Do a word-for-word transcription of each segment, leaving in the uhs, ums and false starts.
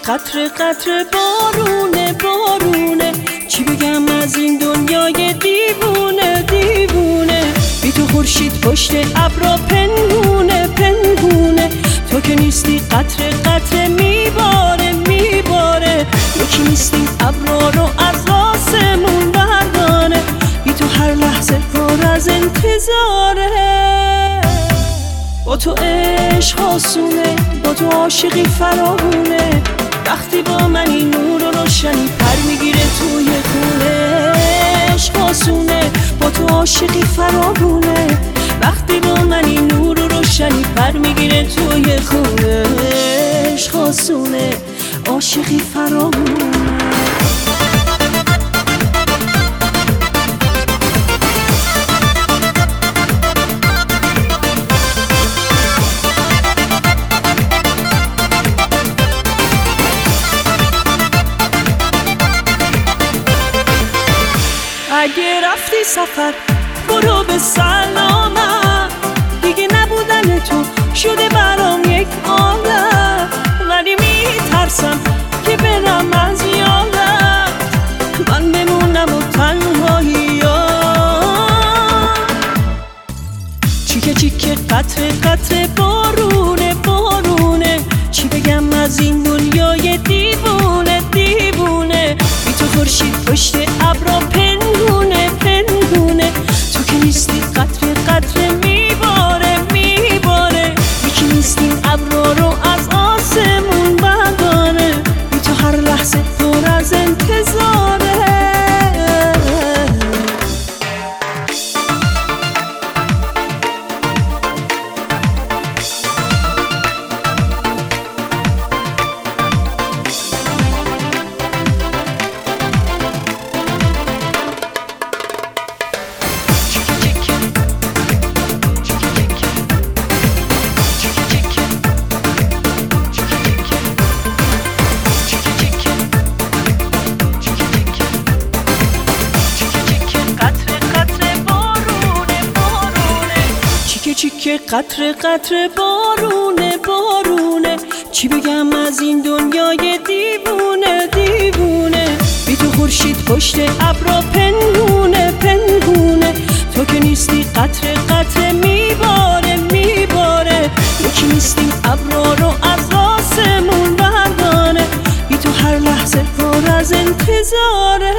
قطره قطره بارونه بارونه، چی بگم از این دنیای دیوونه دیوونه. بی تو خورشید پشت ابرا پنهونه پنهونه، تو که نیستی قطره قطره میباره میباره. یکی نیستی ابرا رو از آسمون بردانه، بی تو هر لحظه پر از انتظاره. با تو عشق آسونه، با تو عاشقی فراوونه، وقتی با منی نور و روشنی پر میگیره توی خونه. عشق آسونه، با تو عاشقی فراوونه، وقتی با منی نور و روشنی پر میگیره توی خونه. عشق آسونه، عاشقی فراوونه. اگه رفتی سفر برو به سلامت، دیگه نبودن تو شده برام یک عالم. ولی میترسم که برم از یادت، من بمونم و تنهایی ها. چیکه چیکه قطره قطره بارونه بارونه، چی بگم از این دنیای دیوونه دیوونه. بی تو خورشید پشت ابرا پنهونه پنهونه، تو که نیستی قطره قطره میباره میباره. یکی نیستی ابرا رو از آسمون برداره، بی تو هر لحظه پر از انتظاره. چیکه قطره قطره بارونه بارونه، چی بگم از این دنیای دیوونه دیوونه. بی تو خورشید پشت ابرا پنهونه پنهونه، تو که نیستی قطره قطره میباره میباره. یکی نیستی ابرا رو از آسمون بردانه، بی تو هر لحظه پر از انتظاره.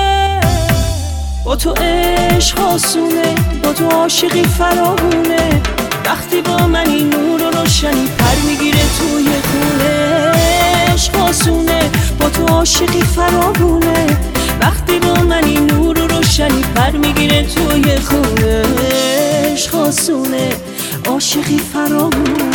با تو عشق آسونه، با تو عاشقی فراوونه، وقتی با منی نور و روشنی پر میگیره توی خونه. عشق آسونه، با تو عاشقی فراوونه، وقتی با منی نور و روشنی پر میگیره توی خونه. عشق آسونه، عاشقی فراوونه.